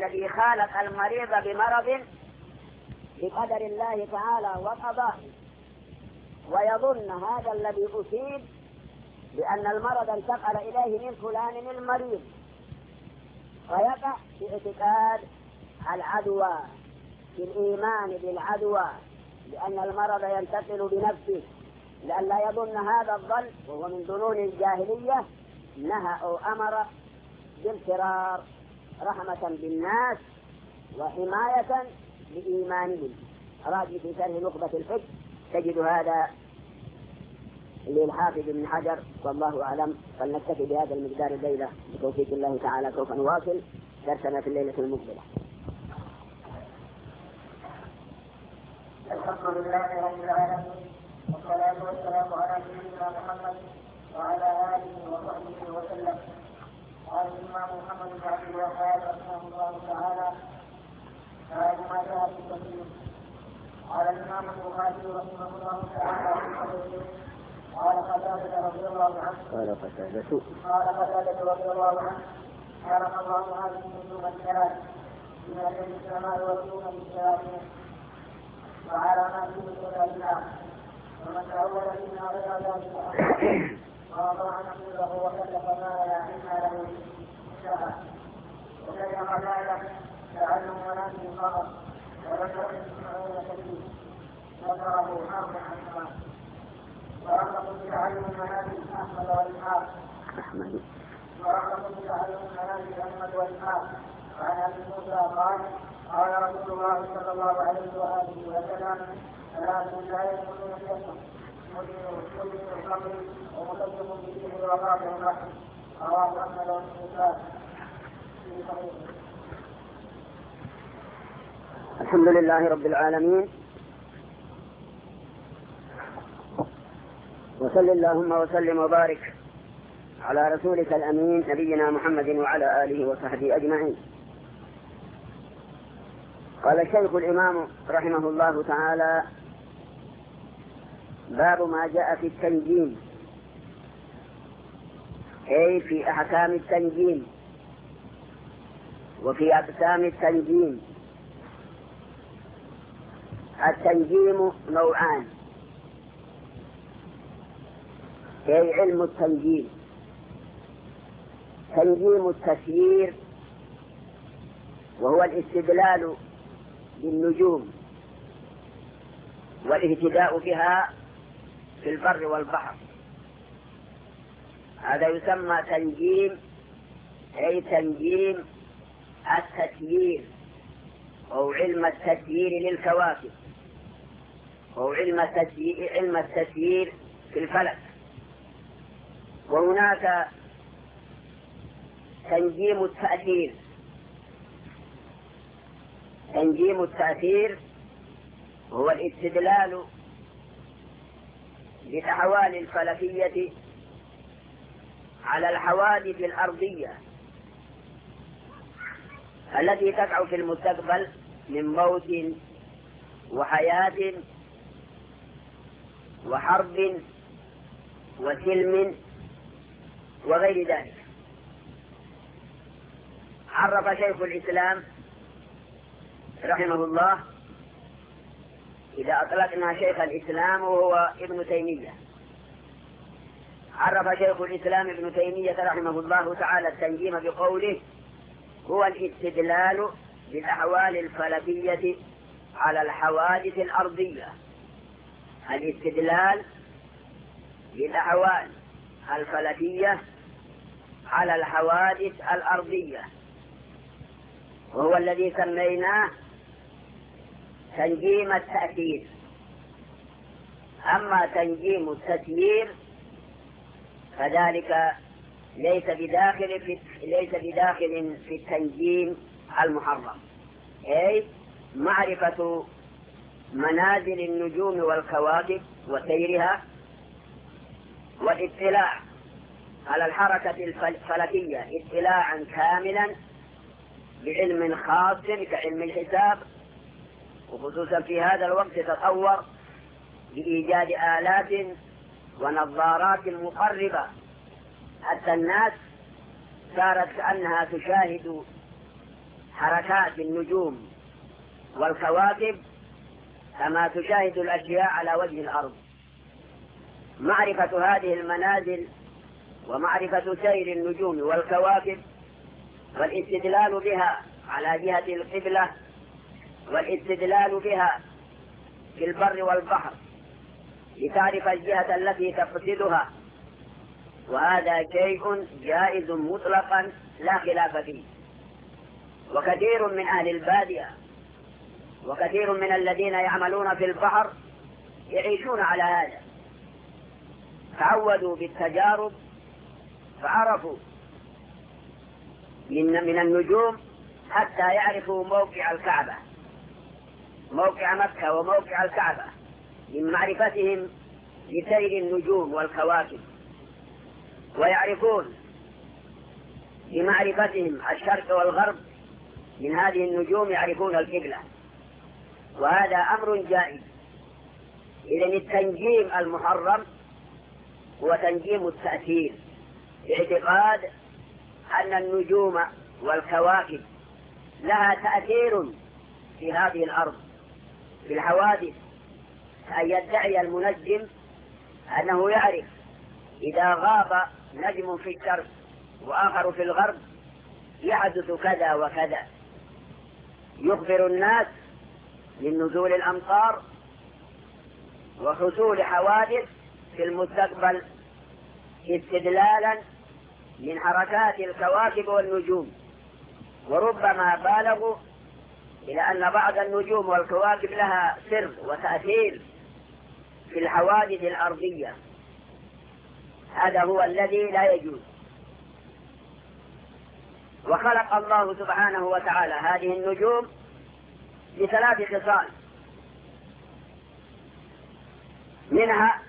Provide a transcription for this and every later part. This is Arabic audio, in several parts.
الذي خالق المريض بمرض بقدر الله تعالى وقضاه، ويظن هذا الذي أصيب بأن المرض انتقل إليه من فلان المريض، ويقع في اعتقاد العدوى، في الإيمان بالعدوى، لأن المرض ينتقل بنفسه، لأن لا يظن هذا الظن، وهو من ظنون الجاهلية. نهى أو أمر بالفرار رحمة بالناس وحماية لإيمانهم. راجع في شرح نخبة الفقه تجد هذا للحافظ ابن حجر، والله أعلم. فلنكتفي بهذا المقدار الليلة بتوفيق الله تعالى. سوف نواصل درسنا في الليلة المقبلة. الحمد لله رب العالمين، والصلاة والسلام على سيدنا محمد وعلى آله وصحبه وسلم. قال الإمام محمد بن عبد الوهاب رحمه الله تعالى: باب ما جاء في التفسير. قال الإمام البخاري رحمه الله تعالى: قال قتادة رضي الله عنه خلق الله هذه النجوم الثلاث من أجل السماء والنجوم بالشياطين وعلامات بالهدى، ومن تأول فيما غير ذلك وأطاع نقيضه وكلف ما لا علم له شاء. وكلم قتادة تعلم منازل القمر وذكر يسمعون كثير ذكره حرب عن ورغب بتعلم منازل أحمد وإسحاق وعن أبي موسى قال: قال رسول الله صلى الله عليه وآله وسلم: ثلاث لا يدخلون الجنة: مدين الخمر ومكذب به وقاطع الرحم. رواه أحمد والنسائي في صحيحه. الحمد لله رب العالمين، وصل اللهم وسلم وبارك على رسولك الأمين نبينا محمد وعلى آله وصحبه أجمعين. قال الشيخ الإمام رحمه الله تعالى: باب ما جاء في التنجيم، أي في أحكام التنجيم وفي أقسام التنجيم. التنجيم نوعان: أي علم التنجيم، تنجيم التسيير وهو الاستدلال بالنجوم والاهتداء بها في البر والبحر، هذا يسمى تنجيم، أي تنجيم التسيير أو علم التسيير للكواكب، أو علم التسيير في الفلك. وهناك تنجيم التأثير. تنجيم التأثير هو الاستدلال بالأحوال الفلكية على الحوادث الأرضية التي تقع في المستقبل من موت وحياة وحرب وسلم وغير ذلك. عرف شيخ الإسلام رحمه الله، إذا أطلقنا شيخ الإسلام وهو ابن تيمية، عرف شيخ الإسلام ابن تيمية رحمه الله تعالى التنجيم بقوله: هو الاستدلال بالأحوال الفلكية على الحوادث الأرضية. الاستدلال بالأحوال الفلكية على الحوادث الأرضية، وهو الذي سميناه تنجيم التأثير. أما تنجيم التسيير فذلك ليس بداخل في التنجيم المحرم، أي معرفة منازل النجوم والكواكب وسيرها، والاطلاع على الحركة الفلكية اطلاعا كاملا بعلم خاص كعلم الحساب، وخصوصا في هذا الوقت تطور بإيجاد آلات ونظارات مقربة، حتى الناس صارت كأنها تشاهد حركات النجوم والكواكب كما تشاهد الأشياء على وجه الأرض. معرفة هذه المنازل ومعرفة سير النجوم والكواكب والاستدلال بها على جهة القبلة والاستدلال بها في البر والبحر لتعرف الجهة التي تقصدها، وهذا شيء جائز مطلقا لا خلاف فيه. وكثير من أهل البادية وكثير من الذين يعملون في البحر يعيشون على هذا، تعودوا بالتجارب فعرفوا من النجوم حتى يعرفوا موقع الكعبة، موقع مكة وموقع الكعبة، من معرفتهم لسير النجوم والكواكب، ويعرفون بمعرفتهم الشرق والغرب من هذه النجوم يعرفون القبلة، وهذا أمر جائز. إذن التنجيم المحرم هو تنجيم التأثير، باعتقاد أن النجوم والكواكب لها تأثير في هذه الأرض في الحوادث، أن يدعي المنجم أنه يعرف إذا غاب نجم في الشرق وآخر في الغرب يحدث كذا وكذا، يخبر الناس من نزول الأمطار وحصول حوادث في المستقبل استدلالا من حركات الكواكب والنجوم. وربما بالغوا إلى أن بعض النجوم والكواكب لها سر وتأثير في الحوادث الأرضية، هذا هو الذي لا يجوز. وخلق الله سبحانه وتعالى هذه النجوم بثلاث خصال، منها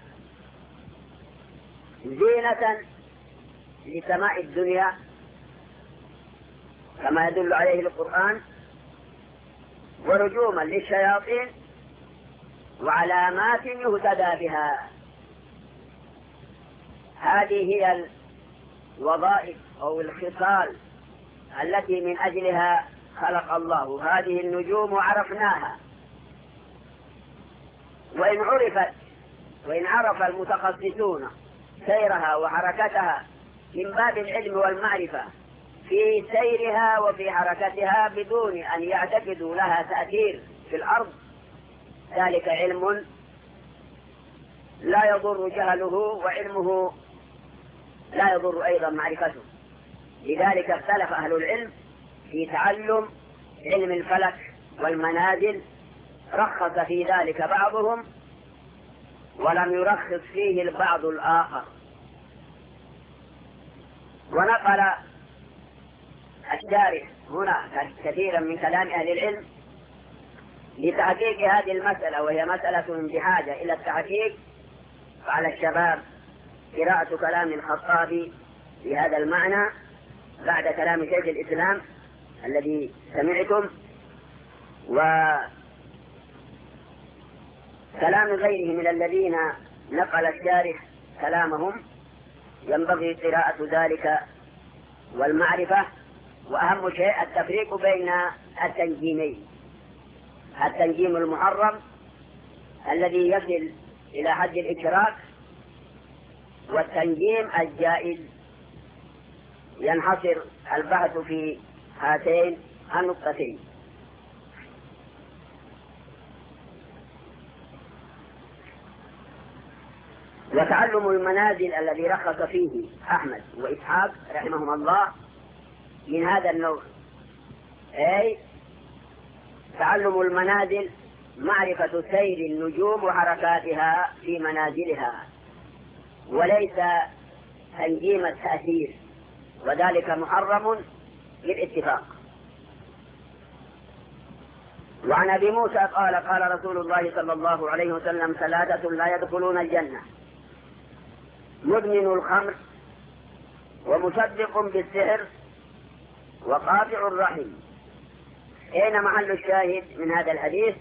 زينة لسماء الدنيا كما يدل عليه القرآن، ورجوما للشياطين، وعلامات يهتدى بها. هذه هي الوظائف أو الخصال التي من أجلها خلق الله هذه النجوم وعرفناها. وإن عرف المتخصصون سيرها وحركتها من باب العلم والمعرفة في سيرها وفي حركتها بدون أن يعتقدوا لها تأثير في الأرض، ذلك علم لا يضر جهله، وعلمه لا يضر أيضا معرفته. لذلك اختلف أهل العلم في تعلم علم الفلك والمنازل، رخص في ذلك بعضهم ولم يرخص فيه البعض الآخر. ونقل الشارح هنا كثيرا من كلام أهل العلم لتحقيق هذه المسألة، وهي مسألة بحاجة إلى التحقيق، فعلى الشباب قراءة كلام الخطابي في هذا المعنى بعد كلام شيخ الإسلام الذي سمعتم، وكلام غيره من الذين نقل الشارح كلامهم، ينبغي قراءة ذلك والمعرفة. وأهم شيء التفريق بين التنجيمين، التنجيم المحرم الذي يصل إلى حد الإشراك، والتنجيم الجائز. ينحصر البحث في هاتين النقطتين. وتعلم المنازل الذي رخص فيه أحمد وإسحاق رحمهم الله من هذا النوع، أي تعلم المنازل معرفة سير النجوم وحركاتها في منازلها، وليس تنجيم التأثير، وذلك محرم بالاتفاق. وعن أبي موسى قال قال رسول الله صلى الله عليه وسلم: ثلاثة لا يدخلون الجنة: مدمن الخمر، ومصدق بالسحر، وقاطع الرحم. أين محل الشاهد من هذا الحديث؟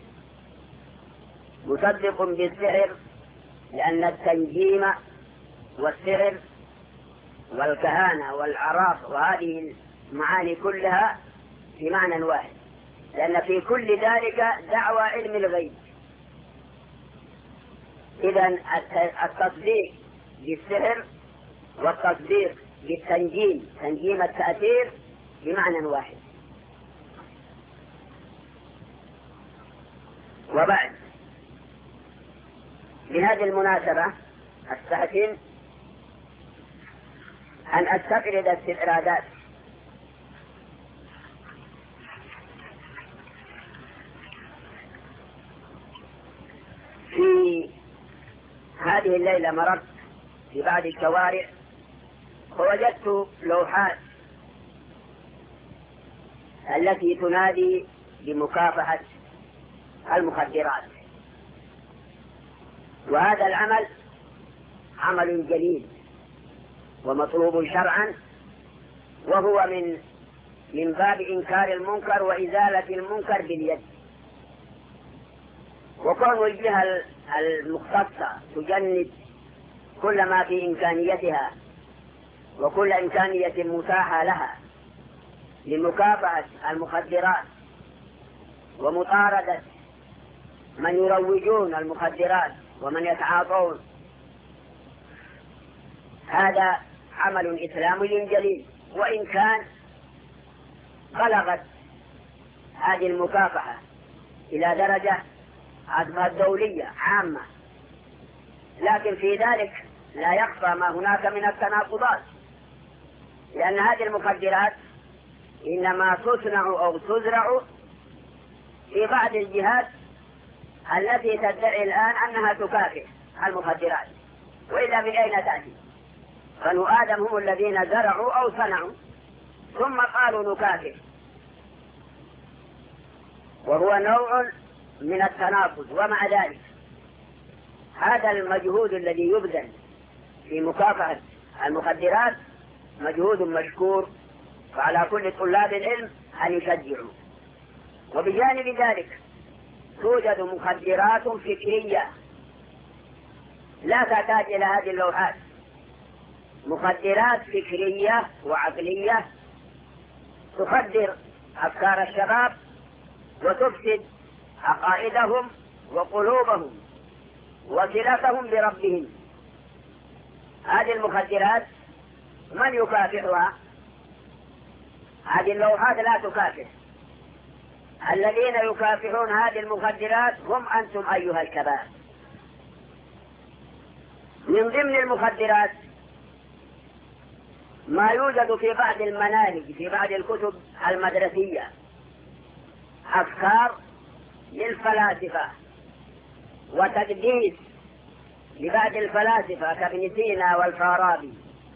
مصدق بالسحر، لأن التنجيم والسحر والكهانة والعراف وهذه المعاني كلها في معنى واحد، لأن في كل ذلك دعوى علم الغيب. إذن التصديق بالسحر والتصديق بالتنجيم، تنجيم التأثير، بمعنى واحد. وبعد، بهذه المناسبة أستحسن أن أستفرد استفرادات في هذه الليلة. مررت في بعض الشوارع فوجدت لوحات التي تنادي بمكافحة المخدرات، وهذا العمل عمل جليل ومطلوب شرعا، وهو من باب إنكار المنكر وإزالة المنكر باليد. وكون الجهة المختصة تجند كل ما في إمكانيتها وكل إمكانية متاحة لها لمكافحة المخدرات ومطاردة من يروجون المخدرات ومن يتعاطون، هذا عمل إسلامي جليل. وإن كان بلغت هذه المكافحة إلى درجة دولية عامة، لكن في ذلك لا يخفى ما هناك من التناقضات، لأن هذه المخدرات إنما تصنع أو تزرع في بعض الجهات التي تدعي الآن أنها تكافح المخدرات، وإلا من أين تأتي؟ بنو آدم هم الذين زرعوا أو صنعوا ثم قالوا نكافح، وهو نوع من التناقض. ومع ذلك هذا المجهود الذي يبذل في مكافحة المخدرات مجهود مشكور، وعلى كل طلاب العلم أن يشجعوا. وبجانب ذلك توجد مخدرات فكرية لا تحتاج إلى هذه اللوحات، مخدرات فكرية وعقلية تخدر أفكار الشباب وتفسد عقائدهم وقلوبهم وصلتهم بربهم. هذه المخدرات من يكافحها؟ هذه اللوحات لا تكافح. الذين يكافحون هذه المخدرات هم أنتم أيها الشباب. من ضمن المخدرات ما يوجد في بعض المناهج في بعض الكتب المدرسية أفكار للفلاسفة وتقديس لبعض الفلاسفة كابن سينا والفارابي،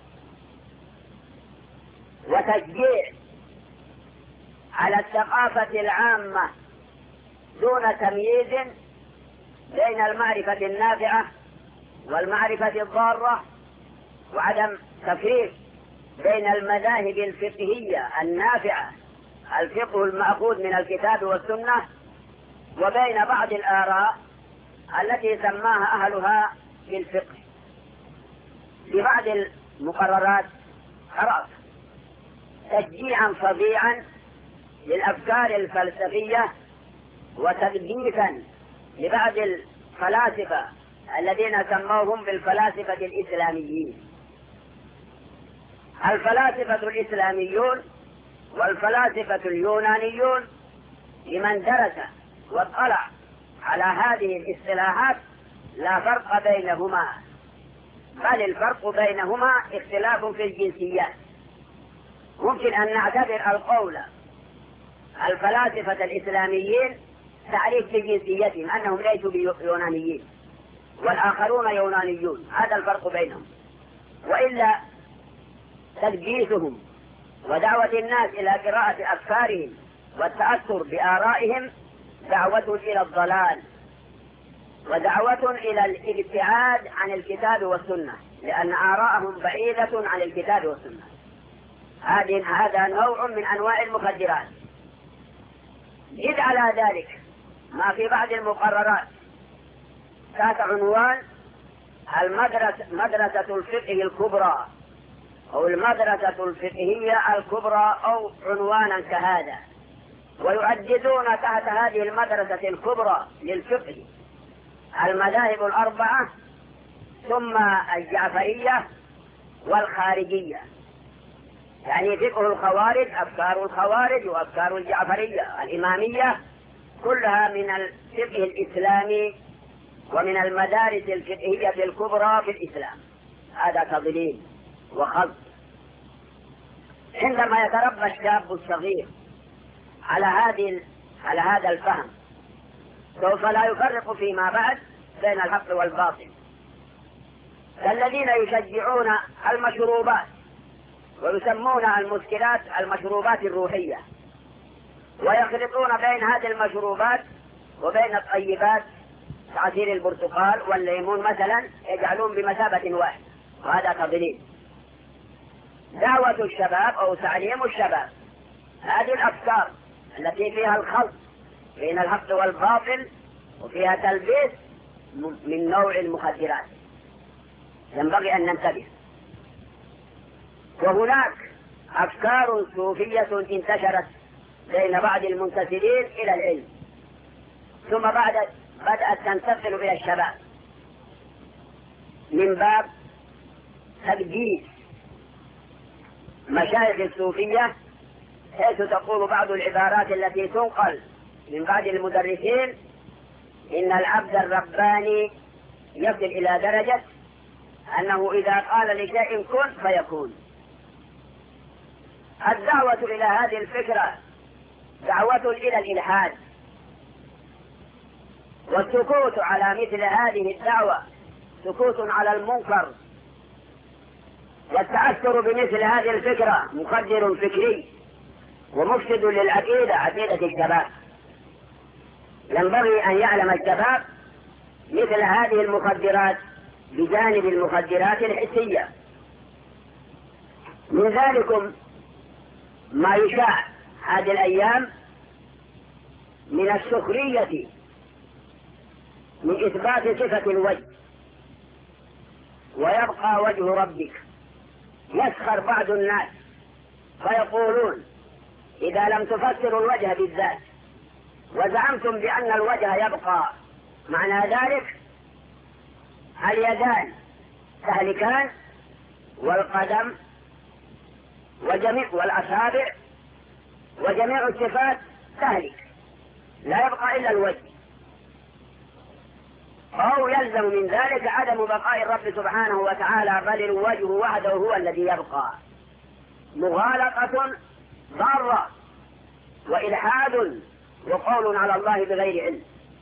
وتشجيع على الثقافة العامة دون تمييز بين المعرفة النافعة والمعرفة الضارة، وعدم تفريق بين المذاهب الفقهية النافعة الفقه المأخوذ من الكتاب والسنة وبين بعض الآراء التي سماها أهلها بالفقه. في بعض المقررات قرأت تشجيعا فظيعا للأفكار الفلسفية وتقديسا لبعض الفلاسفة الذين سموهم بالفلاسفة الإسلاميين. الفلاسفة الإسلاميون والفلاسفة اليونانيون لمن درس واطلع على هذه الاصطلاحات لا فرق بينهما، بل الفرق بينهما اختلاف في الجنسيات. ممكن أن نعتبر القول الفلاسفة الإسلاميين تعريف بجنسيتهم أنهم ليسوا بيونانيين والآخرون يونانيون، هذا الفرق بينهم. وإلا تدجيسهم ودعوة الناس إلى قراءة أفكارهم والتأثر بآرائهم دعوة إلى الضلال ودعوة إلى الابتعاد عن الكتاب والسنة، لأن آراءهم بعيدة عن الكتاب والسنة. هذا نوع من أنواع المخدرات. زد على ذلك ما في بعض المقررات تحت عنوان مدرسة الفقه الكبرى أو المدرسة الفقهية الكبرى أو عنوانا كهذا، ويؤددون تحت هذه المدرسة الكبرى للفقه المذاهب الأربعة، ثم الجعفرية والخارجية، يعني فقه الخوارج، أفكار الخوارج وأفكار الجعفرية الإمامية، كلها من الفقه الإسلامي ومن المدارس الفقهية الكبرى في الإسلام. هذا تضليل وخلط. عندما يتربى الشاب الصغير على هذا الفهم سوف لا يفرق فيما بعد بين الحق والباطل، كالذين يشجعون المشروبات ويسمون المسكرات المشروبات الروحية، ويخلطون بين هذه المشروبات وبين الطيبات كعصير البرتقال والليمون مثلا، يجعلون بمثابة واحد، وهذا تضليل. دعوة الشباب أو تعليم الشباب هذه الأفكار التي فيها الخلط بين الحق والباطل وفيها تلبيس من نوع المخدرات، ينبغي أن ننتبه. وهناك أفكار صوفية انتشرت بين بعض المنتسبين إلى العلم، ثم بدأت تنتقل إلى الشباب من باب تقديس مشايخ الصوفية، حيث تقول بعض العبارات التي تنقل من بعض المدرسين إن العبد الرباني يصل إلى درجة أنه إذا قال لشيء كن فيكون. الدعوة إلى هذه الفكرة دعوة إلى الإلحاد، والسكوت على مثل هذه الدعوة سكوت على المنكر، والتأثر بمثل هذه الفكرة مخدر فكري ومفسد للعقيدة، عقيدة الشباب. ينبغي أن يعلم الشباب مثل هذه المخدرات بجانب المخدرات الحسية. من ذلكم ما يشاع هذه الأيام من السخرية من إثبات صفة الوجه، ويبقى وجه ربك. يسخر بعض الناس فيقولون إذا لم تفسروا الوجه بالذات وزعمتم بأن الوجه يبقى، معنى ذلك اليدان تهلكان والقدم والأصابع وجميع الصفات تهلك، لا يبقى إلا الوجه، أو يلزم من ذلك عدم بقاء الرب سبحانه وتعالى، بل الوجه وحده هو الذي يبقى. مغالطة ضارة وإلحاد وقول على الله بغير علم.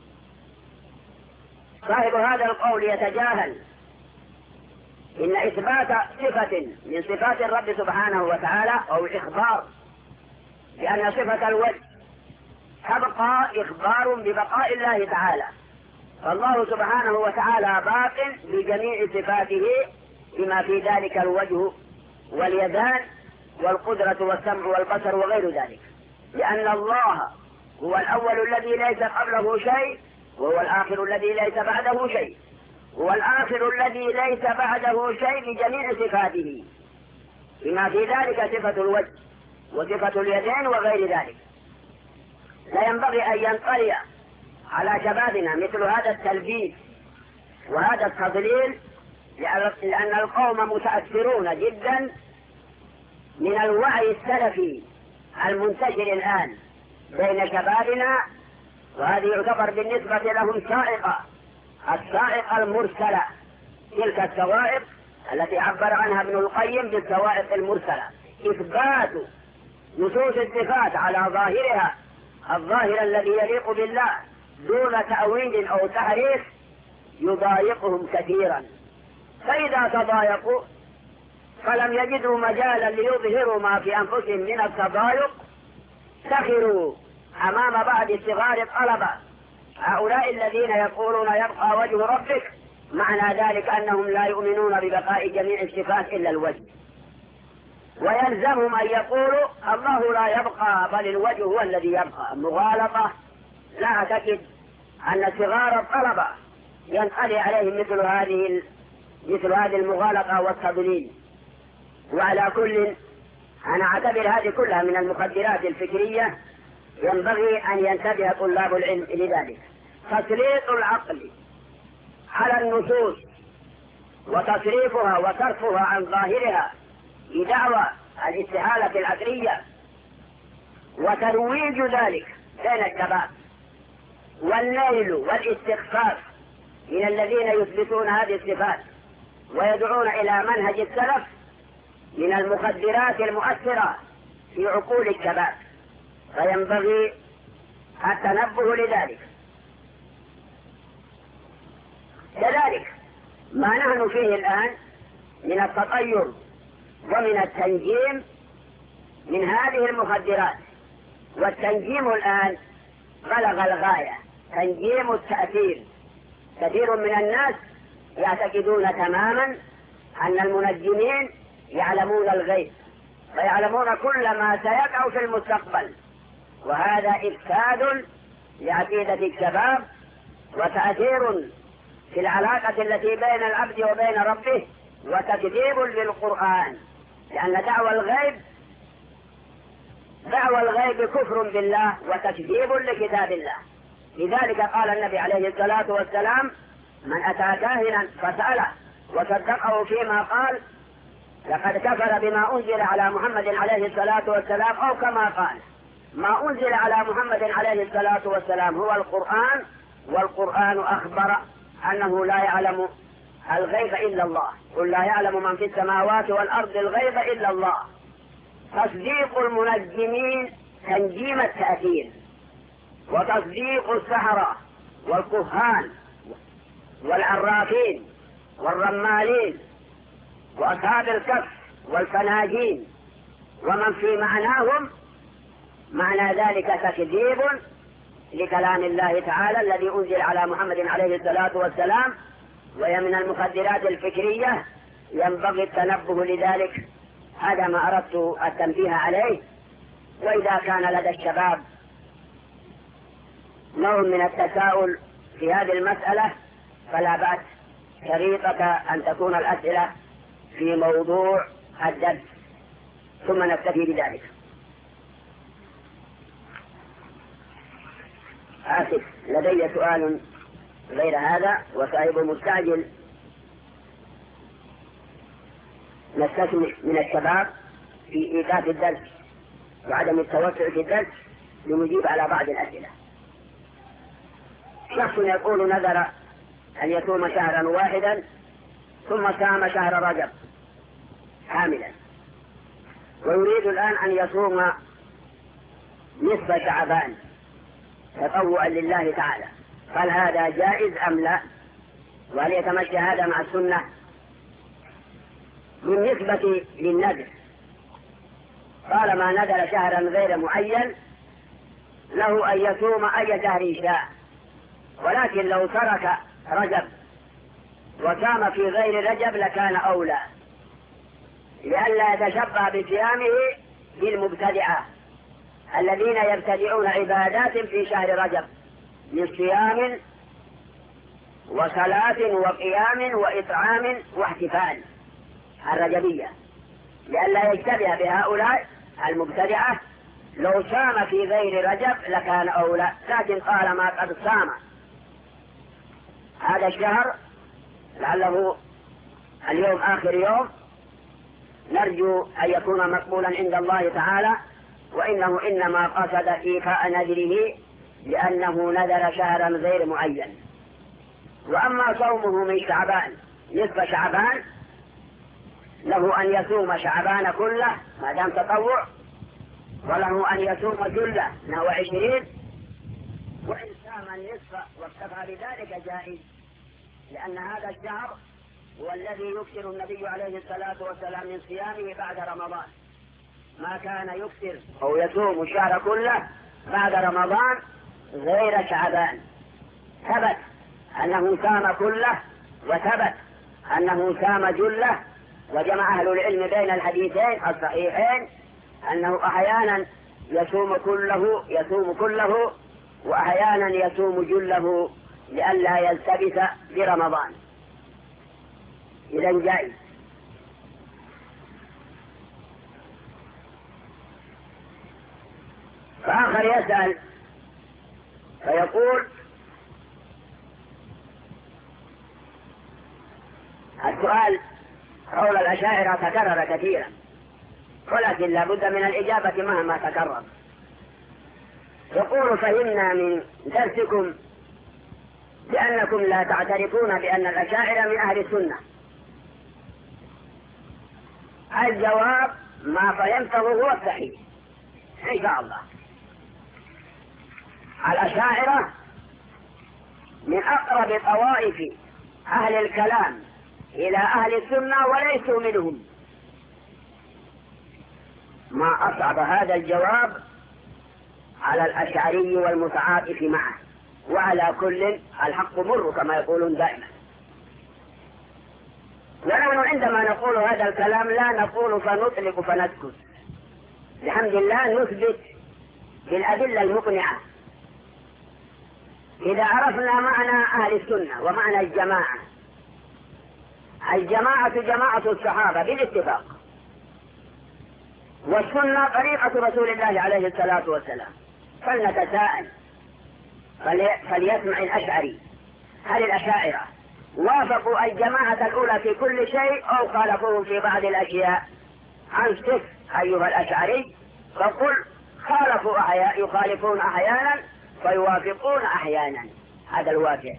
صاحب هذا القول يتجاهل إن إثبات صفة من صفات الرب سبحانه وتعالى أو الإخبار بأن صفة الوجه تبقى إخبار ببقاء الله تعالى، فالله سبحانه وتعالى باق بجميع صفاته بما في ذلك الوجه واليدان والقدرة والسمع والبصر وغير ذلك، لأن الله هو الأول الذي ليس قبله شيء، وهو الآخر الذي ليس بعده شيء، هو الآخر الذي ليس بعده شيء بجميع صفاته بما في ذلك صفة الوجه وصفة اليدين وغير ذلك. لا ينبغي أن ينطلي على شبابنا مثل هذا التلبيس وهذا التضليل، لأن القوم متأثرون جدا من الوعي السلفي المنتشر الآن بين شبابنا، وهذه يعتبر بالنسبة لهم الصائقة المرسلة، تلك السوائق التي عبر عنها ابن القيم بالسوائق المرسلة، إثبات نصوص الصفات على ظاهرها الظاهر الذي يليق بالله دون تأويل أو تحريف يضايقهم كثيرا، فإذا تضايقوا فلم يجدوا مجالا ليظهروا ما في أنفسهم من التضايق، سخروا أمام بعض صغار الطلبة هؤلاء الذين يقولون يبقى وجه ربك، معنى ذلك أنهم لا يؤمنون ببقاء جميع الصفات إلا الوجه، ويلزمهم أن يقولوا الله لا يبقى بل الوجه هو الذي يبقى. مغالطة. لا أعتقد أن صغار الطلبة ينقضي عليهم مثل هذه المغالطة والتضليل. وعلى كل أنا أعتبر هذه كلها من المخدرات الفكرية ينبغي أن ينتبه طلاب العلم لذلك. تسليط العقل على النصوص وتصريفها وصرفها عن ظاهرها بدعوى الاستحالة العقلية وترويج ذلك بين الشباب والنيل والاستخفاف من الذين يثبتون هذه الصفات ويدعون إلى منهج السلف من المخدرات المؤثرة في عقول الشباب، فينبغي التنبه لذلك. كذلك ما نحن فيه الآن من التطير ومن التنجيم من هذه المخدرات، والتنجيم الآن بلغ الغاية، تنجيم التأثير. كثير من الناس يعتقدون تماما أن المنجمين يعلمون الغيب ويعلمون كل ما سيقع في المستقبل، وهذا إفساد لعقيدة الشباب وتأثير في العلاقة التي بين العبد وبين ربه وتكذيب للقرآن، لأن دعوى الغيب كفر بالله وتكذيب لكتاب الله. لذلك قال النبي عليه الصلاة والسلام: من أتى كاهنا فسأله وصدقه فيما قال لقد كفر بما أنزل على محمد عليه الصلاة والسلام، أو كما قال: ما أنزل على محمد عليه الصلاة والسلام هو القرآن، والقرآن أخبر أنه لا يعلم الغيب إلا الله، قل لا يعلم من في السماوات والأرض الغيب إلا الله. تصديق المنجمين تنجيم التأثير، وتصديق السحرة والكهان والعرافين والرمالين وأصحاب الكف والفناجين ومن في معناهم، معنى ذلك تكذيب لكلام الله تعالى الذي أنزل على محمد عليه الصلاة والسلام، وهي من المخدرات الفكرية ينبغي التنبه لذلك. هذا ما أردت التنبيه عليه. وإذا كان لدى الشباب نوع من التساؤل في هذه المسألة فلا بأس، شريطة أن تكون الأسئلة في موضوع الدرس، ثم نكتفي بذلك. آسف، لدي سؤال غير هذا وصاحب مستعجل. نستثني من الشباب في إيقاف الدرس وعدم التوسع في الدرس لنجيب على بعض الأسئلة. شخص يقول نذر أن يصوم شهرا واحدا ثم صام شهر رجب كاملا، ويريد الآن أن يصوم نصف شعبان تطوعا لله تعالى، هل هذا جائز أم لا؟ وهل يتمشى هذا مع السنة؟ بالنسبة للنذر، طالما نذر شهرا غير معين له أن يصوم أي شهر شاء، ولكن لو ترك رجب وصام في غير رجب لكان أولى، لئلا يتشبه بصيامه بالمبتدعة الذين يبتدعون عبادات في شهر رجب من صيام وصلاة وقيام وإطعام واحتفال الرجبية، لئلا يشتبه بهؤلاء المبتدعة. لو صام في غير رجب لكان أولى، لكن طالما قد صام هذا الشهر لعله اليوم آخر يوم، نرجو أن يكون مقبولا عند الله تعالى، وإنه إنما قصد إيفاء نذره لأنه نذر شهرا غير معين. وأما صومه من شعبان نصف شعبان له أن يصوم شعبان كله ما دام تطوع، وله أن يصوم جلة نحو 20، وإن صام النصف واكتفى بذلك جائز، لأن هذا الشهر هو الذي يكثر النبي عليه الصلاة والسلام من صيامه بعد رمضان، ما كان يكثر أو يصوم الشهر كله بعد رمضان غير شعبان. ثبت أنه صام كله وثبت أنه صام جلة، وجمع أهل العلم بين الحديثين الصحيحين أنه أحيانا يصوم كله وأحيانا يصوم جله لئلا يلتبس برمضان. إذن جائز. فآخر يسأل فيقول السؤال حول الأشاعرة تكرر كثيرا، ولكن لا بد من الإجابة مهما تكرر. يقول فهمنا من درسكم بأنكم لا تعترفون بأن الأشاعرة من أهل السنة. الجواب ما فهمته هو الصحيح إن شاء الله. الأشاعرة من أقرب طوائف أهل الكلام إلى أهل السنة وليسوا منهم. ما أصعب هذا الجواب على الأشعري والمتعاطف معه، وعلى كل الحق مر كما يقولون دائما. ونحن عندما نقول هذا الكلام لا نقول فنطلق فنسكت، الحمد لله نثبت بالأدلة المقنعة. إذا عرفنا معنى أهل السنة ومعنى الجماعة، الجماعة جماعة الصحابة بالاتفاق، والسنة طريقة رسول الله عليه الصلاة والسلام. فلنتساءل فليسمع الأشعري، هل الأشاعرة وافقوا الجماعة الأولى في كل شيء أو خالفوهم في بعض الأشياء؟ أنصف أيها الأشعري فقل يخالفون أحيانا ويوافقون أحيانا. هذا الواقع.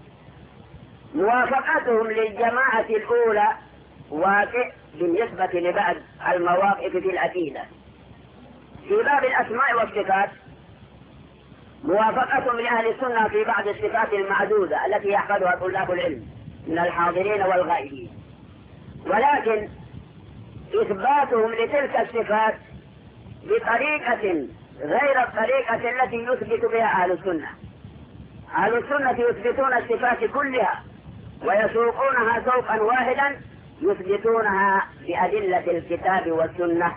موافقتهم للجماعة الأولى واقع بالنسبة لبعض المواقف في العقيدة. في باب الأسماء والصفات موافقتهم لأهل السنة في بعض الصفات المعدودة التي يحفظها طلاب العلم من الحاضرين والغائبين، ولكن إثباتهم لتلك الصفات بطريقة غير الطريقة التي يثبت بها أهل السنة. أهل السنة يثبتون الصفات كلها ويسوقونها سوقا واحدا، يثبتونها بأدلة الكتاب والسنة،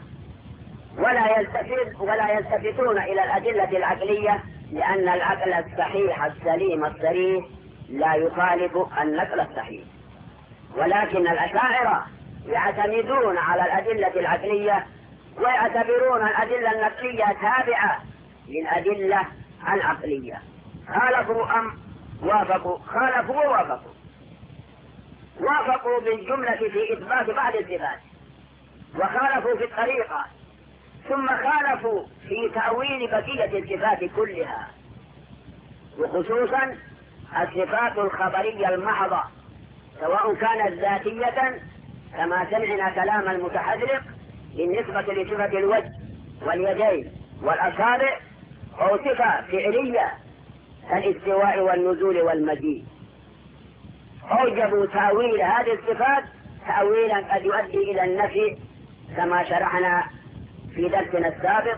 ولا يلتفتون إلى الأدلة العقلية، لأن العقل الصحيح السليم الصريح لا يخالف النقل الصحيح. ولكن الأشاعرة يعتمدون على الأدلة العقلية ويعتبرون الأدلة النقلية تابعة للأدلة العقلية. خالفوا أم وافقوا؟ خالفوا ووافقوا. وافقوا بالجملة في إثبات بعض الصفات، وخالفوا في الطريقة، ثم خالفوا في تأويل بقية الصفات كلها، وخصوصا الصفات الخبرية المحضة، سواء كانت ذاتية كما سمعنا كلام المتحذرق بالنسبة لصفة الوجه واليدين والأصابع، أو صفة فعلية كالاستواء والنزول والمجيء. أوجبوا تأويل هذه الصفات تأويلا قد يؤدي إلى النفي كما شرحنا في درسنا السابق.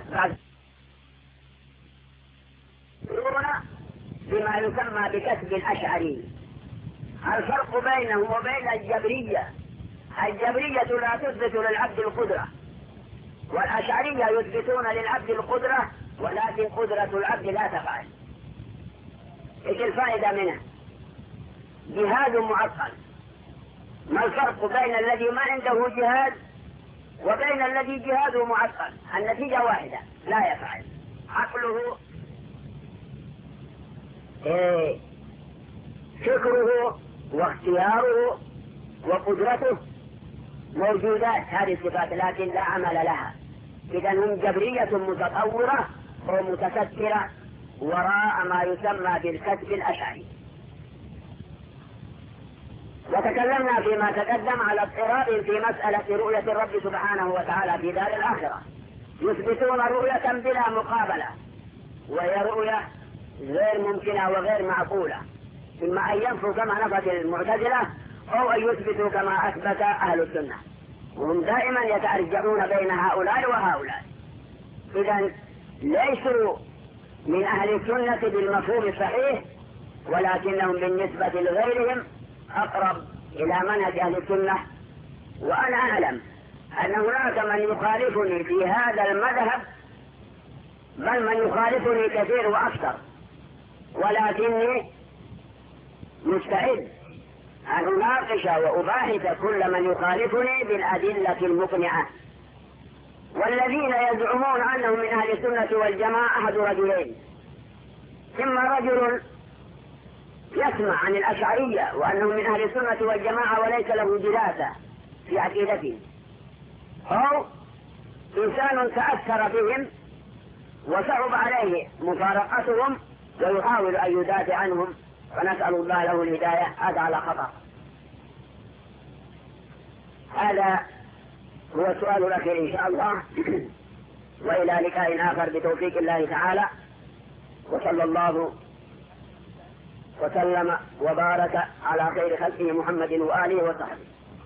بما يسمى بكسب الأشعري. الفرق بينه وبين الجبرية، الجبرية لا تثبت للعبد القدرة، والأشعرية يثبتون للعبد القدرة ولكن قدرة العبد لا تفعل. ايش الفائدة منه؟ جهاد معطل. ما الفرق بين الذي ما عنده جهاد وبين الذي جهاده معطل؟ النتيجة واحدة، لا يفعل. عقله فكره واختياره وقدرته موجودات هذه الصفات لكن لا عمل لها. إذا هم جبرية متطورة ومتكثرة وراء ما يسمى بالكسب الأشعري. وتكلمنا فيما تقدم على اضطراب في مسألة رؤية الرب سبحانه وتعالى في دار الآخرة. يثبتون رؤية بلا مقابلة، وهي رؤية غير ممكنة وغير معقولة، إما أن ينفوا كما نفت المعتزلة أو أن يثبتوا كما أثبت أهل السنة، وهم دائما يترجعون بين هؤلاء وهؤلاء. إذن ليسوا من أهل السنة بالمفهوم الصحيح، ولكنهم بالنسبة لغيرهم أقرب إلى منهج أهل السنة. وأنا أعلم أن هناك من يخالفني في هذا المذهب، بل من يخالفني كثير وأكثر، ولكني مستعد أن أناقش وأباحث كل من يخالفني بالأدلة المقنعة، والذين يزعمون أنهم من أهل السنة والجماعة أحد رجلين: إما رجل يسمع عن الأشعرية وأنهم من أهل السنة والجماعة وليس له دراسة في عقيدتهم، أو إنسان تأثر بهم وصعب عليه مفارقتهم ويحاول أن يدافع عنهم، فنسأل الله له الهداية. هذا على خطأ. هذا هو السؤال الأخير إن شاء الله، وإلى لقاء آخر بتوفيق الله تعالى، وصلى الله وسلم وبارك على خير خلقه محمد وآله وصحبه.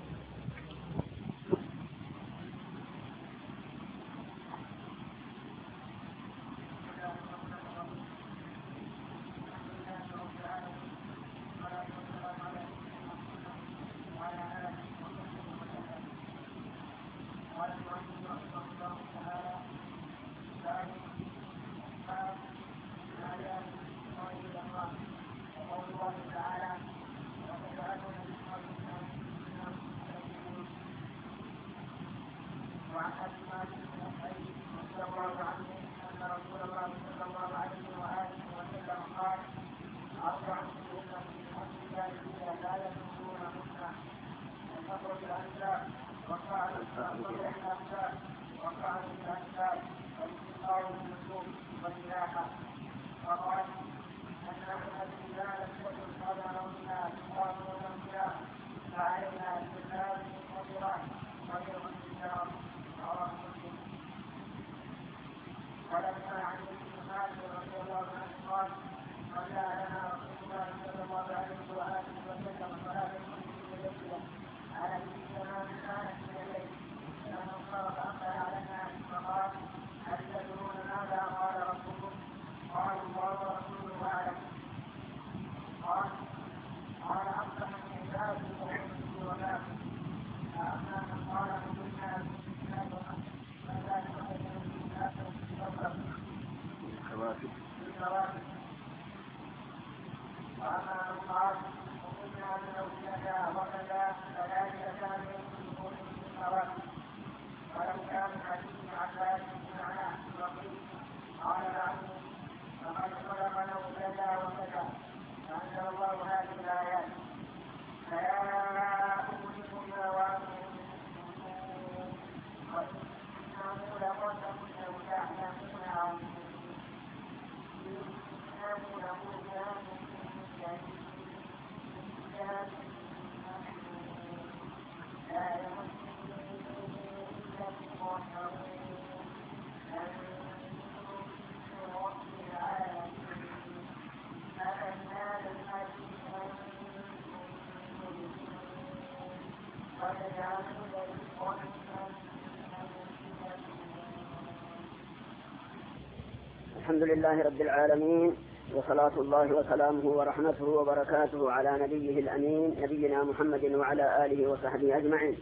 الحمد لله رب العالمين، وصلاة الله وسلامه ورحمته وبركاته على نبيه الأمين نبينا محمد وعلى آله وصحبه أجمعين.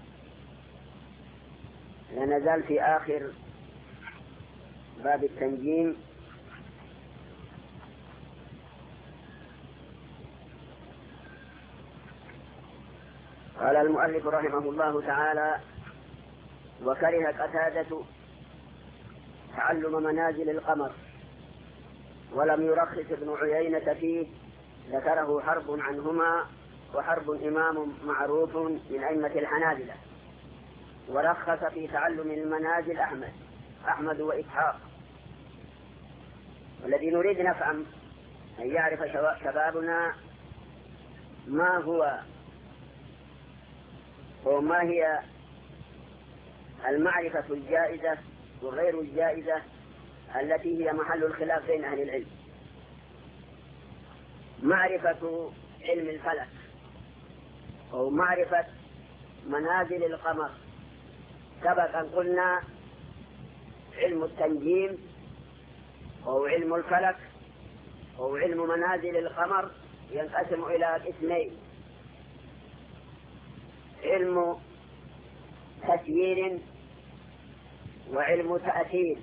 لا نزال في آخر باب التنجيم. قال المؤلف رحمه الله تعالى: وكره قتادة تعلم منازل القمر، ولم يرخص ابن عيينة فيه، ذكره حرب عنهما، وحرب إمام معروف من أئمة الحنابلة، ورخص في تعلم المنازل أحمد وإسحاق. والذي نريد نفهم أن يعرف شبابنا ما هو وما هي المعرفة الجائزة وغير الجائزة التي هي محل الخلاف بين أهل العلم. معرفة علم الفلك أو معرفة منازل القمر، سبق أن قلنا علم التنجيم أو علم الفلك أو علم منازل القمر ينقسم إلى قسمين: علم تسيير وعلم تأثير.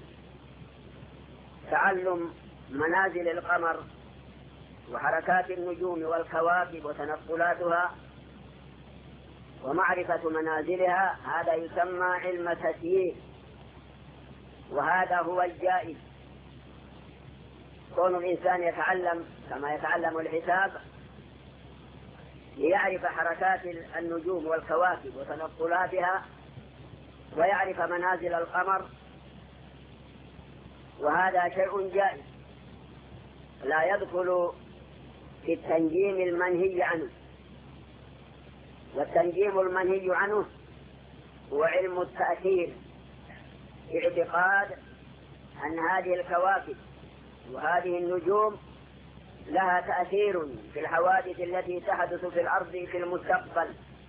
تعلم منازل القمر وحركات النجوم والكواكب وتنقلاتها ومعرفة منازلها، هذا يسمى علم تسيير. وهذا هو الجائز. كون الإنسان يتعلم كما يتعلم الحساب ليعرف حركات النجوم والكواكب وتنقلاتها ويعرف منازل القمر، وهذا شيء جائز لا يدخل في التنجيم المنهي عنه. والتنجيم المنهي عنه هو علم التأثير، باعتقاد أن هذه الكواكب وهذه النجوم لها تأثير في الحوادث التي تحدث في الأرض في المستقبل.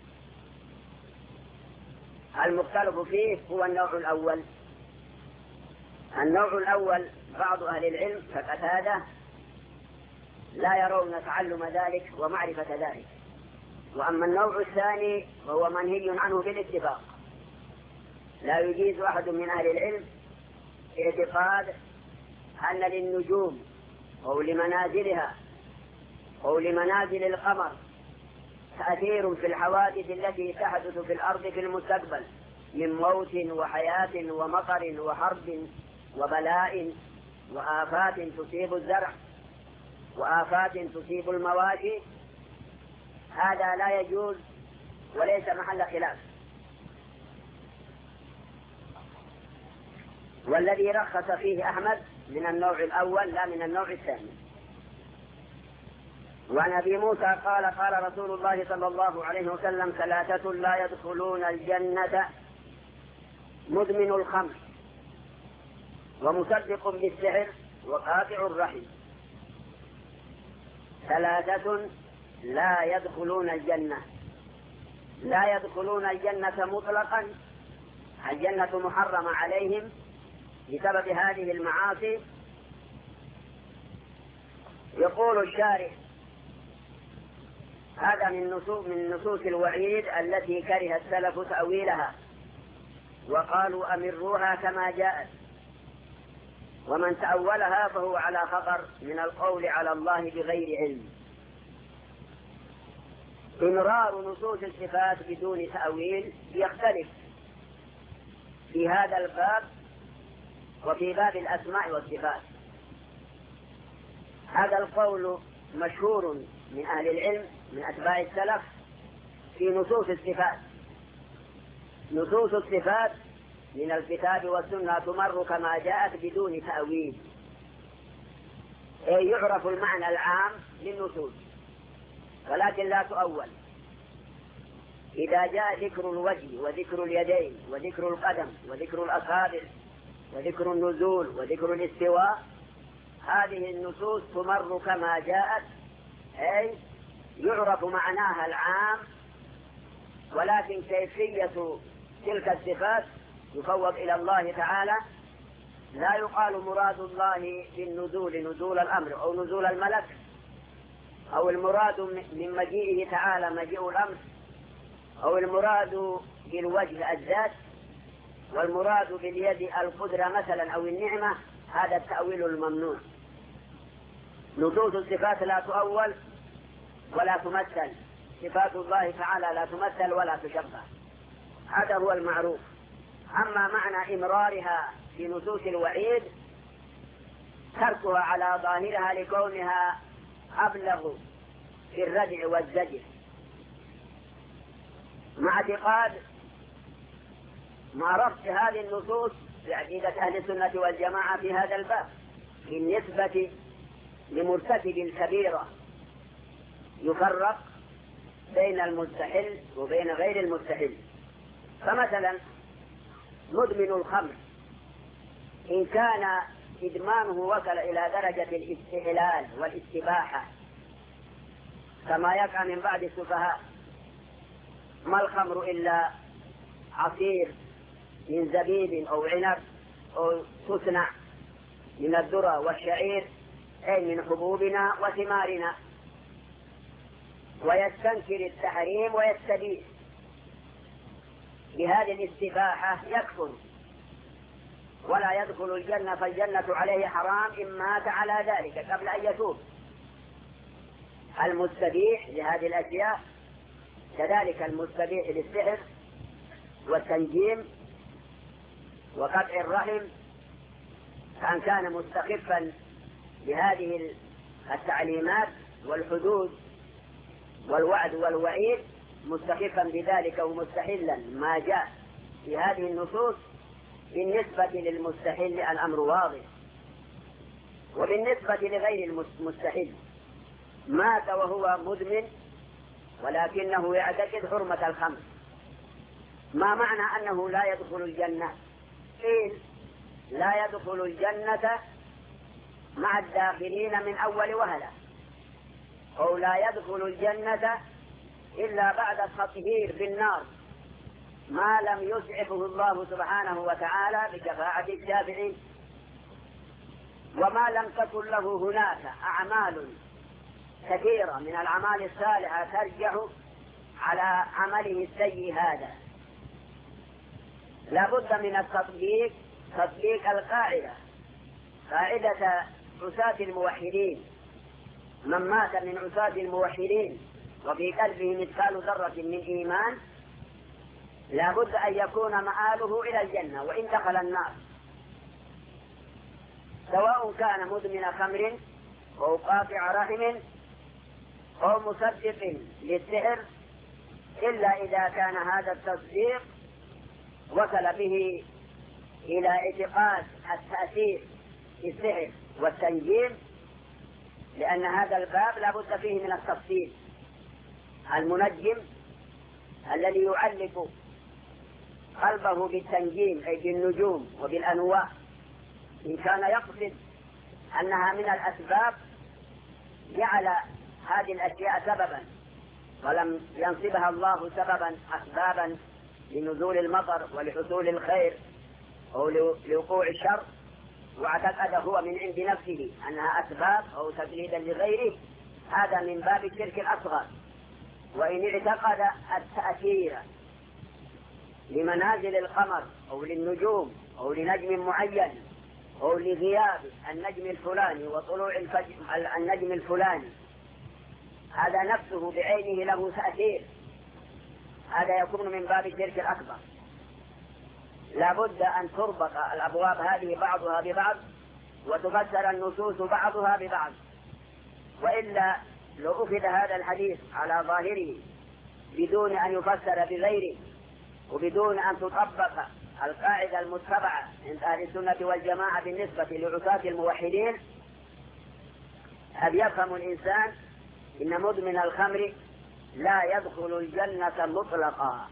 المختلف فيه هو النوع الأول. النوع الأول بعض أهل العلم كقتادة لا يرون تعلم ذلك ومعرفة ذلك. وأما النوع الثاني فهو منهي عنه بالاتفاق، لا يجيز أحد من أهل العلم اعتقاد أن للنجوم أو لمنازلها أو لمنازل القمر تأثير في الحوادث التي تحدث في الأرض في المستقبل من موت وحياة ومطر وحرب وبلاء وآفات تصيب الزرع وآفات تصيب المواشي. هذا لا يجوز وليس محل خلاف. والذي رخص فيه أحمد من النوع الأول لا من النوع الثاني. وعن أبي موسى قال قال رسول الله صلى الله عليه وسلم: ثلاثة لا يدخلون الجنة: مدمن الخمر ومصدق بالسحر وقاطع الرحم. ثلاثة لا يدخلون الجنة. لا يدخلون الجنة مطلقا، الجنة محرمة عليهم بسبب هذه المعاصي. يقول الشارح: هذا من نصوص الوعيد التي كره السلف تأويلها وقالوا أمروها كما جاءت، ومن تأولها فهو على خطر من القول على الله بغير علم. إمرار نصوص الصفات بدون تأويل يختلف في هذا الباب وفي باب الأسماء والصفات. هذا القول مشهور من أهل العلم من أتباع السلف في نصوص الصفات. نصوص الصفات من الكتاب والسنة تمر كما جاءت بدون تأويل، أي يعرف المعنى العام للنصوص ولكن لا تؤول. إذا جاء ذكر الوجه وذكر اليدين وذكر القدم وذكر الأصابع وذكر النزول وذكر الاستواء، هذه النصوص تمر كما جاءت، أي يعرف معناها العام، ولكن كيفية تلك الصفات يفوض إلى الله تعالى. لا يقال مراد الله بالنزول نزول الأمر أو نزول الملك، أو المراد من مجيئه تعالى مجيء الأمر، أو المراد بالوجه الذات، والمراد باليد القدرة مثلا أو النعمة. هذا التأويل الممنوع. نصوص الصفات لا تؤول ولا تمثل، صفات الله تعالى لا تمثل ولا تشبه، هذا هو المعروف. أما معنى إمرارها في نصوص الوعيد تركها على ظاهرها لكونها أبلغ في الردع والزجر، مع اعتقاد ما ربط هذه النصوص بعقيدة أهل السنة والجماعة في هذا الباب بالنسبة لمرتكب الكبيرة. يفرق بين المستحل وبين غير المستحل. فمثلا مدمن الخمر إن كان إدمانه وصل إلى درجة الاستحلال والاستباحة كما يقع من بعض السفهاء: ما الخمر إلا عصير من زبيب أو عنب أو تصنع من الذرة والشعير، أي من حبوبنا وثمارنا، ويستنكر التحريم ويستبيح بهذه الاستباحة يكفر ولا يدخل الجنة، فالجنة عليه حرام إن مات على ذلك قبل أن يتوب. المستبيح لهذه الأشياء كذلك المستبيح للسحر والتنجيم وقطع الرحم أن كان مستخفا بهذه التعليمات والحدود والوعد والوعيد، مستخفا بذلك ومستحلا ما جاء في هذه النصوص، بالنسبة للمستحل الأمر واضح. وبالنسبة لغير المستحل مات وهو مدمن ولكنه يعتقد حرمة الخمر، ما معنى أنه لا يدخل الجنة؟ قيل لا يدخل الجنة مع الداخلين من أول وهلة، أو لا يدخل الجنة إلا بعد التطهير بالنار، ما لم يسعفه الله سبحانه وتعالى بشفاعة الشافعين، وما لم تكن له هناك أعمال كثيرة من الأعمال الصالحة ترجع على عمله السيء هذا. لا بد من التطبيق، تطبيق القاعدة، قاعدة عصاة الموحدين. من مات من عصاة الموحدين وفي قلبه مثقال ذرة من إيمان لا بد أن يكون مآله إلى الجنة وإن دخل النار، سواء كان مدمن خمر أو قاطع رحم أو مصدق للسحر، إلا إذا كان هذا التصديق وصل به إلى اعتقاد التأثير في السحر والتنجيم، لأن هذا الباب لا بد فيه من التفصيل. المنجم الذي يعلق قلبه بالتنجيم أي بالنجوم وبالأنواع، إن كان يقصد أنها من الأسباب جعل هذه الأشياء سببا ولم ينصبها الله سببا أسبابا لنزول المطر ولحصول الخير أو لوقوع الشر، واعتقد هو من عند نفسه أنها أسباب أو تقليدا لغيره، هذا من باب الشرك الأصغر. وإن اعتقد التأثير لمنازل القمر أو للنجوم أو لنجم معين أو لغياب النجم الفلاني وطلوع النجم الفلاني، هذا نفسه بعينه له تأثير، هذا يكون من باب الشرك الأكبر. لا بد أن تربط الأبواب هذه بعضها ببعض وتفسر النصوص بعضها ببعض، وإلا لو أخذ هذا الحديث على ظاهره بدون أن يفسر بغيره وبدون أن تطبق القاعدة المتبعة عند أهل السنة والجماعة بالنسبة لعصاة الموحدين، أن يفهم الإنسان إن مدمن الخمر لا يدخل الجنة مطلقا،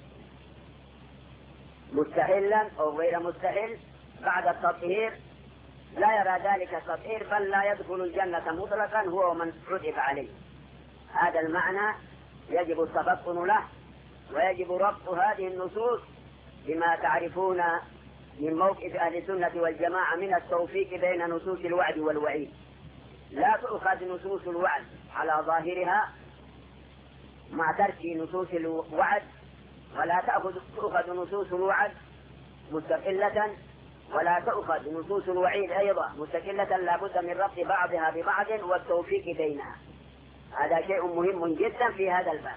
مستحلا أو غير مستحل بعد التطهير لا يرى ذلك التطهير، بل لا يدخل الجنة مطلقا هو ومن عذب عليه. هذا المعنى يجب التفطن له، ويجب ربط هذه النصوص بما تعرفون من موقف أهل السنة والجماعة من التوفيق بين نصوص الوعد والوعيد. لا تؤخذ نصوص الوعد على ظاهرها مع ترك نصوص الوعد، ولا تؤخذ نصوص الوعد مستقلة، ولا تؤخذ نصوص الوعيد أيضا مستقلة، لا بد من ربط بعضها ببعض والتوفيق بينها. هذا شيء مهم جدا في هذا الباب.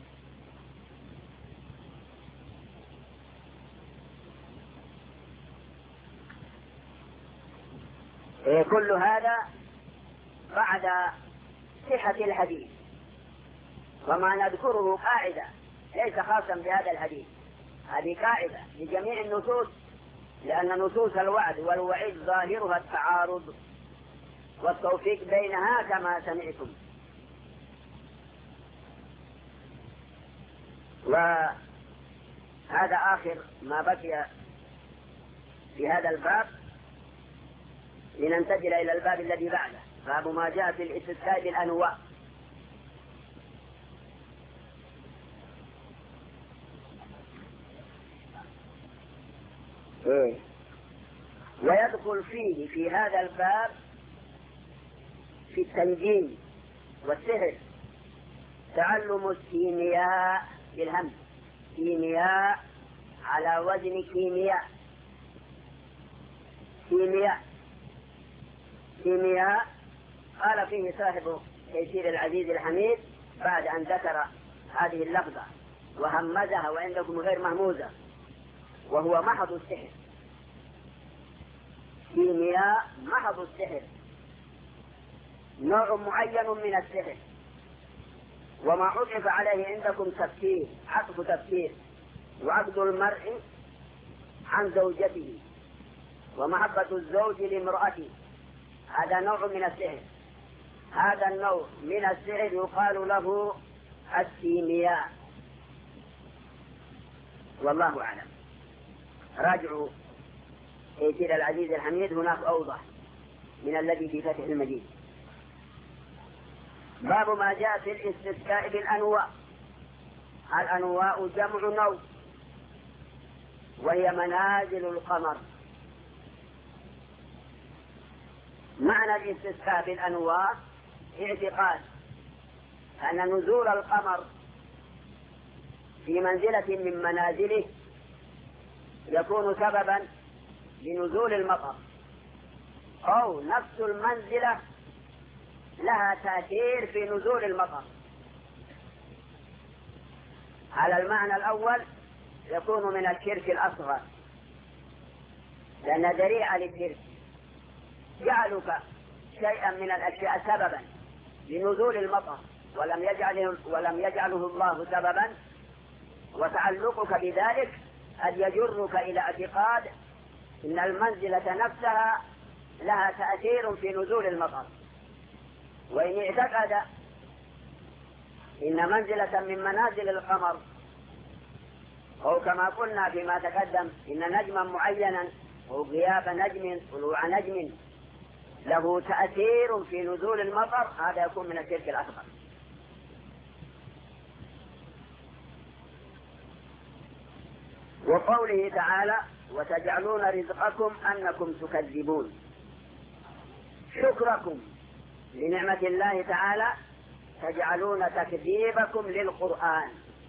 كل هذا بعد صحة الحديث، وما نذكره قاعدة ليس خاصا بهذا الحديث، هذه قاعدة لجميع النصوص، لأن نصوص الوعد والوعيد ظاهرها التعارض والتوفيق بينها كما سمعتم. وهذا آخر ما بقي في هذا الباب، لننتقل إلى الباب الذي بعده، باب ما جاء في الاستسقاء بالأنواع. ويدخل فيه في هذا الباب في التنجيم والسحر تعلم الكيمياء بالهمز، كيمياء على وزن كيمياء، كيمياء قال فيه صاحب تيسير العزيز الحميد بعد أن ذكر هذه اللفظة وهمزها وعندكم غير مهموزة، وهو محض السحر. الكيمياء محض السحر، نوع معين من السحر. وما عطف عليه عندكم تفكير، عطف تفكير، وعقد المرء عن زوجته ومحبة الزوج لامرأته، هذا نوع من السحر. هذا النوع من السحر يقال له الكيمياء، والله أعلم. راجعوا تيسير العزيز الحميد، هناك أوضح من الذي في فتح المجيد. باب ما جاء في الاستسقاء بالأنواء. الأنواء جمع نوع، وهي منازل القمر. معنى الاستسقاء بالأنواء اعتقاد أن نزول القمر في منزلة من منازله يكون سببا لنزول المطر، أو نفس المنزلة لها تأثير في نزول المطر. على المعنى الأول يكون من الشرك الأصغر، لأن ذريعة للشرك جعلك شيئا من الأشياء سببا لنزول المطر ولم يجعله الله سببا، وتعلقك بذلك قد يجرك إلى اعتقاد إن المنزلة نفسها لها تأثير في نزول المطر. وإن اعتقد إن منزلة من منازل القمر، أو كما قلنا فيما تقدم إن نجما معينا أو غياب نجم طلوع نجم له تأثير في نزول المطر، هذا يكون من الشرك الأكبر. وقوله تعالى وتجعلون رزقكم أنكم تكذبون، شكركم لنعمة الله تعالى تجعلون تكذيبكم للقرآن.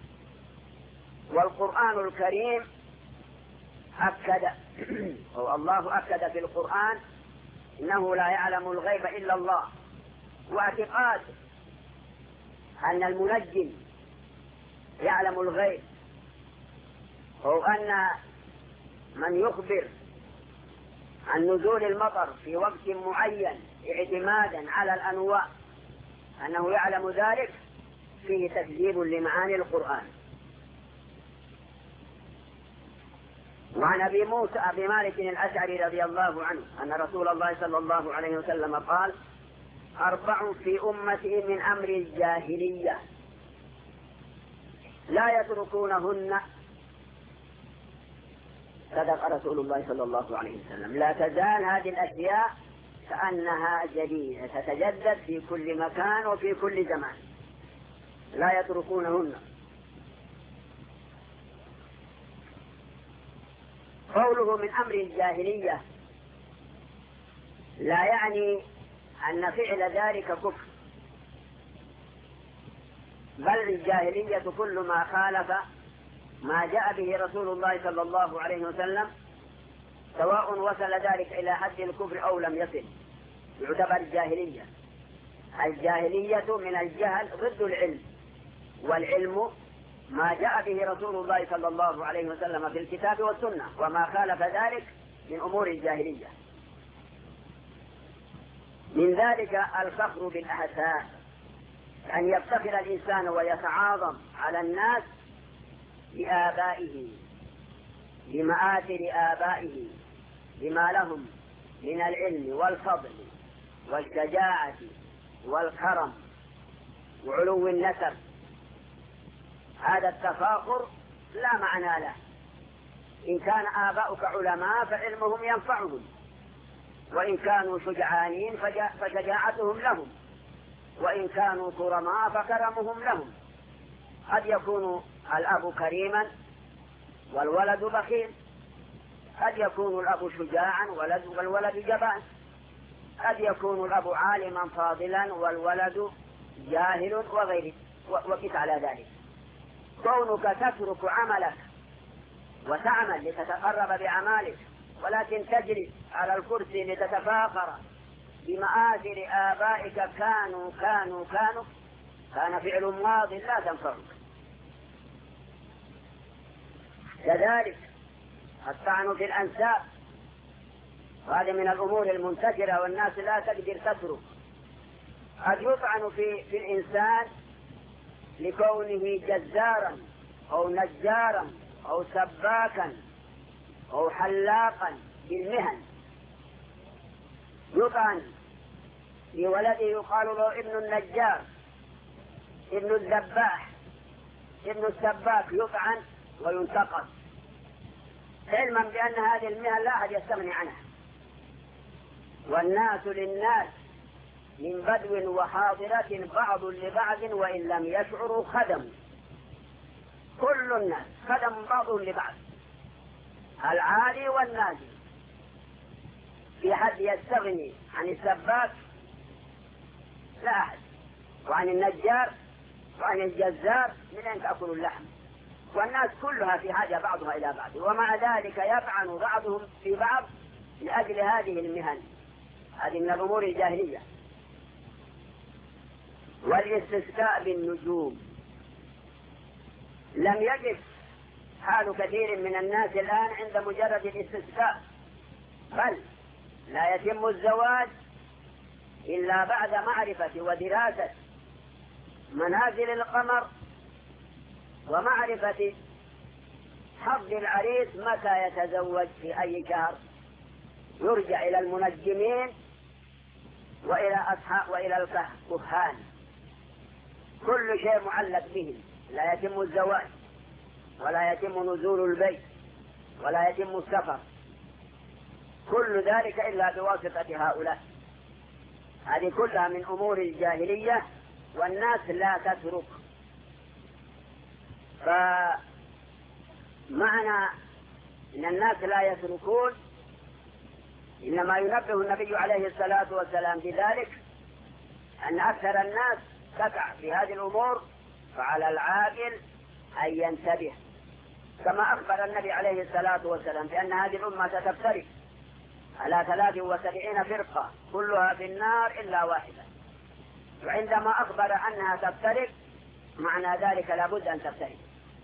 والقرآن الكريم أكد أو الله أكد في القرآن إنه لا يعلم الغيب إلا الله، واعتقاد أن المنجم يعلم الغيب، أو أن من يخبر عن نزول المطر في وقت معين اعتمادا على الأنواع أنه يعلم ذلك، فيه تكذيب لمعاني القرآن. وعن أبي مالك الأشعري رضي الله عنه أن رسول الله صلى الله عليه وسلم قال: 4 في أمتي من أمر الجاهلية لا يتركونهن. صدق رسول الله صلى الله عليه وسلم: لا تزال هذه الأشياء كأنها جديدة تتجدد في كل مكان وفي كل زمان، لا يتركونهن. قوله من أمر الجاهلية لا يعني أن فعل ذلك كفر، بل الجاهلية كل ما خالف ما جاء به رسول الله صلى الله عليه وسلم، سواء وصل ذلك إلى حد الكفر أو لم يصل، يعتبر الجاهلية. الجاهلية من الجهل ضد العلم، والعلم ما جاء به رسول الله صلى الله عليه وسلم في الكتاب والسنة، وما خالف ذلك من أمور الجاهلية. من ذلك الفخر بالأحساء، أن يفتخر الإنسان ويتعاظم على الناس بآبائه، بمآثر آبائه، بما لهم من العلم والفضل والشجاعة والكرم وعلو النسب. هذا التفاخر لا معنى له. إن كان آباؤك علماء فعلمهم ينفعهم، وإن كانوا شجعانين فشجاعتهم لهم، وإن كانوا كرماء فكرمهم لهم. قد يكون الأب كريما والولد بخيل، قد يكون الأب شجاعا والولد جبان، قد يكون الأب عالما فاضلا والولد جاهل وغيره، وقس على ذلك. كونك تترك عملك وتعمل لتتقرب بعمالك، ولكن تجلس على الكرسي لتتفاخر بمآثر آبائك كان فعل ماض لا تنفعك. كذلك الطعن في الأنساب، وهذا من الأمور المنتشرة والناس لا تقدر تترك. قد يطعن في الإنسان لكونه جزارا أو نجارا أو سباكا أو حلاقا بالمهن. يطعن لولده يقال له ابن النجار، ابن الذباح، ابن السباك، يطعن وينتقص، علما بأن هذه المهن لا أحد يستغني عنها. والناس للناس من بدو وحاضرة بعض لبعض وإن لم يشعروا خدم. كل الناس خدم بعضهم لبعض، العالي والنازل. في حد يستغني عن السباك؟ لا أحد. وعن النجار وعن الجزار من أن تأكل اللحم. والناس كلها في حاجة بعضها إلى بعض، ومع ذلك يطعن بعضهم في بعض لأجل هذه المهن. هذه من الأمور الجاهلية. والاستسقاء بالنجوم، لم يقف حال كثير من الناس الآن عند مجرد الاستسقاء، بل لا يتم الزواج إلا بعد معرفة ودراسة منازل القمر ومعرفة حظ العريس متى يتزوج في أي شهر. يرجع إلى المنجمين وإلى الكهان، كل شيء معلق بهم. لا يتم الزواج ولا يتم نزول البيت ولا يتم السفر، كل ذلك إلا بواسطة هؤلاء. هذه كلها من أمور الجاهلية والناس لا تترك. فمعنى إن الناس لا يتركون إنما ينبه النبي عليه الصلاة والسلام بذلك أن أكثر الناس تقع في هذه الأمور، فعلى العاقل أن ينتبه. كما أخبر النبي عليه الصلاة والسلام بأن هذه الأمة ستفترق على 73 فرقة كلها في النار إلا واحدة. وعندما أخبر أنها تفترق معنى ذلك لابد أن تفترق.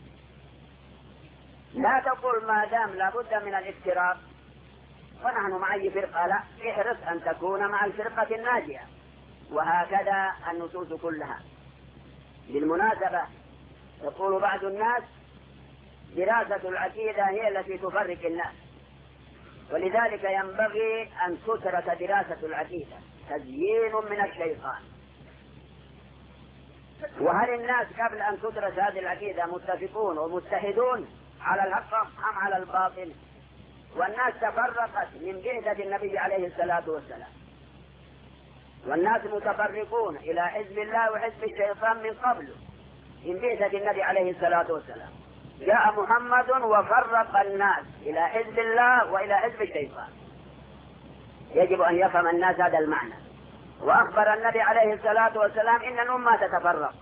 لا تقول ما دام لابد من الافتراق ونحن مع أي فرقة، لا، احرص أن تكون مع الفرقة الناجية. وهكذا النصوص كلها. بالمناسبة يقول بعض الناس دراسة العقيدة هي التي تفرق الناس، ولذلك ينبغي أن تترك دراسة العقيدة، تزيين من الشيطان. وهل الناس قبل أن تدرس هذه العقيدة متفقون ومتحدون على الحق أم على الباطل؟ والناس تفرقت من بعثة النبي عليه الصلاة والسلام، والناس متفرقون إلى حزب الله وحزب الشيطان من قبله من بعثة النبي عليه الصلاة والسلام. جاء محمد وفرق الناس إلى حزب الله وإلى حزب الشيطان. يجب أن يفهم الناس هذا المعنى. وأخبر النبي عليه الصلاة والسلام إن الأمة تتفرق.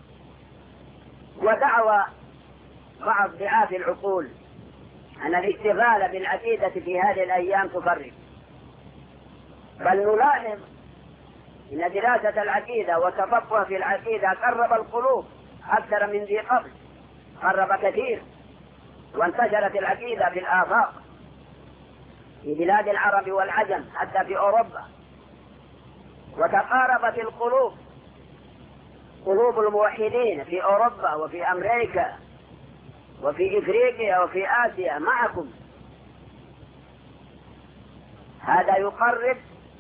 ودعوى بعض ضعاف العقول أن الاشتغال بالعقيدة في هذه الأيام تفرق، بل نلاحظ إن دراسة العقيدة وتفقه في العقيدة قرب القلوب أكثر من ذي قبل، قرب كثير. وانتشرت العقيدة في الآفاق في بلاد العرب والعجم حتى في أوروبا، وتقاربت القلوب، قلوب الموحدين في أوروبا وفي أمريكا وفي إفريقيا وفي آسيا معكم. هذا يقرب.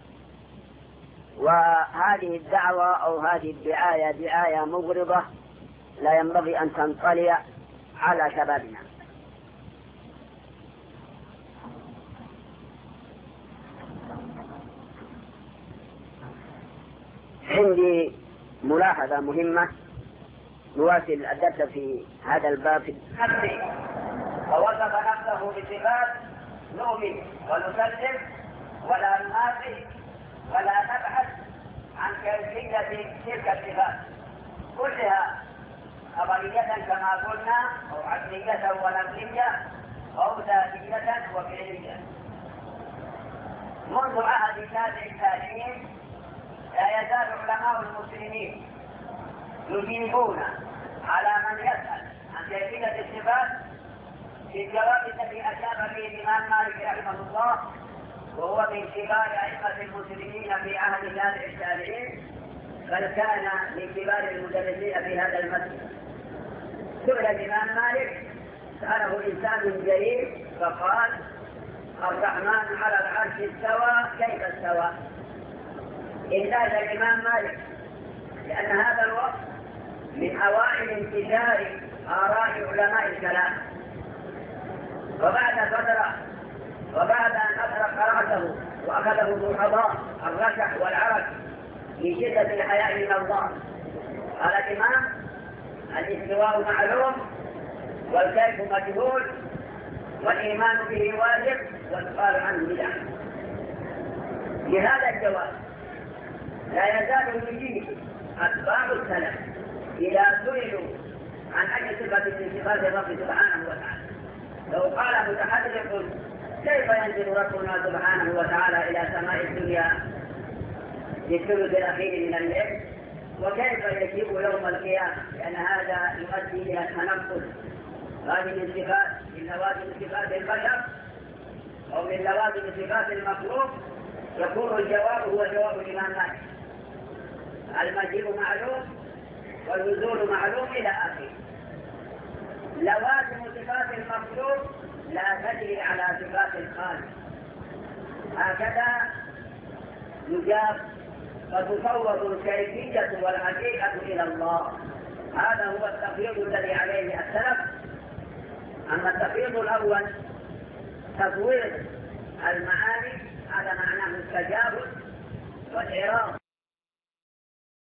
وهذه الدعوة أو هذه الدعاية دعاية مغرضة لا ينبغي أن تنطلي على شبابنا. عندي ملاحظة مهمة نواصل الدرس في هذا الباب. نفسه ووصف نفسه بصفات نؤمن ونسلم ولا ننافي ولا نبحث عن كيفية تلك الصفات كلها، خبرية كما قلنا أو عقلية ونقلية أو ذاتية وفعلية. منذ عهد التابع التابعين لا يزال علماء المسلمين يجيبون على من يسأل عن كيفية الصفات في الجواب الذي أجاب به الإمام مالك رحمه الله وهو من كبار أئمة المسلمين في عهد التابعين، بل كان من كبار المدرسين في هذا المسجد. سئل الإمام مالك، سأله إنسان جليل فقال: الرحمن على العرش استوى، كيف استوى؟ إنتاج الإمام مالك، لأن هذا الوقت من أوائل انتشار آراء علماء الكلام، وبعد فترة وبعد أن أطرق رأسه وأخذه الرحضاء الرشح والعرق من شدة الحياء من الله، قال الإمام: الاستواء معلوم، والكيف مجهول، والإيمان به واجب، والسؤال عنه بدعة. لهذا الجواب لا يزال يجيب أتباع السلف إذا سئلوا عن أي صفة من صفات الرب سبحانه وتعالى. لو قال متحدث: كيف ينزل ربنا سبحانه وتعالى إلى سماء الدنيا في الثلث الأخير من الليل؟ وكيف يجيب يوم القيامة؟ لأن هذا يؤدي إلى التنقل. هذه من صفات من لوازم صفات البشر أو من لوازم صفات المخلوق، يكون الجواب هو جواب الإمام مالك: المجيء معلوم، والنزول معلوم، إلى آخره. لوازم صفات المخلوق لا تجري على صفات الخالق. هكذا يجاب وتفوض الكيفية والحقيقة إلى الله. هذا هو التفويض الذي عليه السلف. أما التفويض الأول تفويض المعاني، هذا معناه التجاوز والإعراض